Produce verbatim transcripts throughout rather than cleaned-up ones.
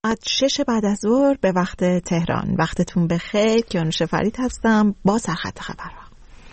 از شش بعد از ظهر به وقت تهران. وقتتون بخیر. کیانوش فرید هستم با سرخط خبرها.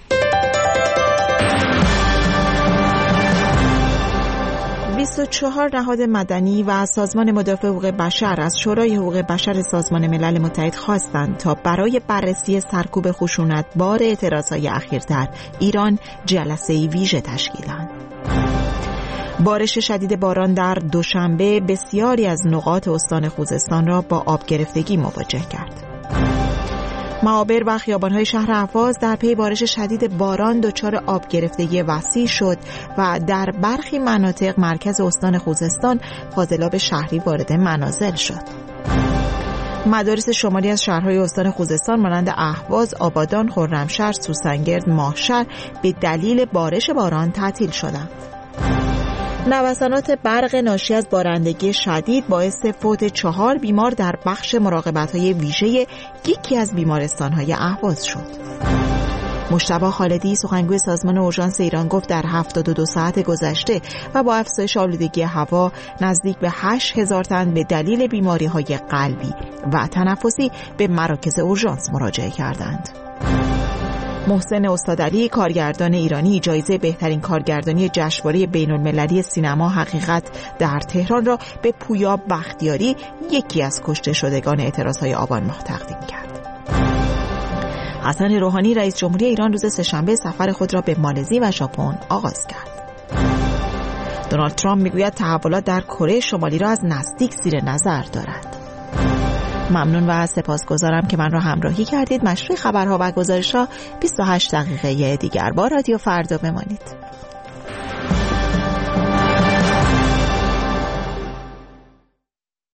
بیست و چهار نهاد مدنی و سازمان مدافع حقوق بشر از شورای حقوق بشر سازمان ملل متحد خواستند تا برای بررسی سرکوب خشونت‌بار اعتراضهای اخیر در ایران جلسه‌ای ویژه تشکیل دهند. بارش شدید باران در دوشنبه بسیاری از نقاط استان خوزستان را با آب گرفتگی مواجه کرد. معابر و خیابان‌های شهر اهواز در پی بارش شدید باران دچار آب گرفتگی وسیع شد و در برخی مناطق مرکز استان خوزستان فاضلاب شهری وارد منازل شد. مدارس شمالی از شهرهای استان خوزستان مانند اهواز، آبادان، خرمشهر، سوسنگرد، ماهشهر به دلیل بارش باران تعطیل شدند. نوسانات برق ناشی از بارندگی شدید باعث فوت چهار بیمار در بخش مراقبت‌های ویژه یکی از بیمارستان‌های اهواز شد. مجتبی خالدی سخنگوی سازمان اورژانس ایران گفت در هفتاد و دو ساعت گذشته و با افزایش آلودگی هوا نزدیک به هشت هزار تن به دلیل بیماری‌های قلبی و تنفسی به مراکز اورژانس مراجعه کردند. محسن استادعلی کارگردان ایرانی جایزه بهترین کارگردانی جشنواره بین‌المللی سینما حقیقت در تهران را به پویا بختیاری یکی از کشته شدگان اعتراضهای آبان ماه تقدیم کرد. حسن روحانی رئیس جمهوری ایران روز سه‌شنبه سفر خود را به مالزی و ژاپن آغاز کرد. دونالد ترامپ میگوید تحولات در کره شمالی را از نزدیک زیر نظر دارد. ممنون و سپاسگزارم که من را همراهی کردید. مشروع خبرها و گزارش‌ها بیست و هشت دقیقه دیگر با رادیو فردا بمانید.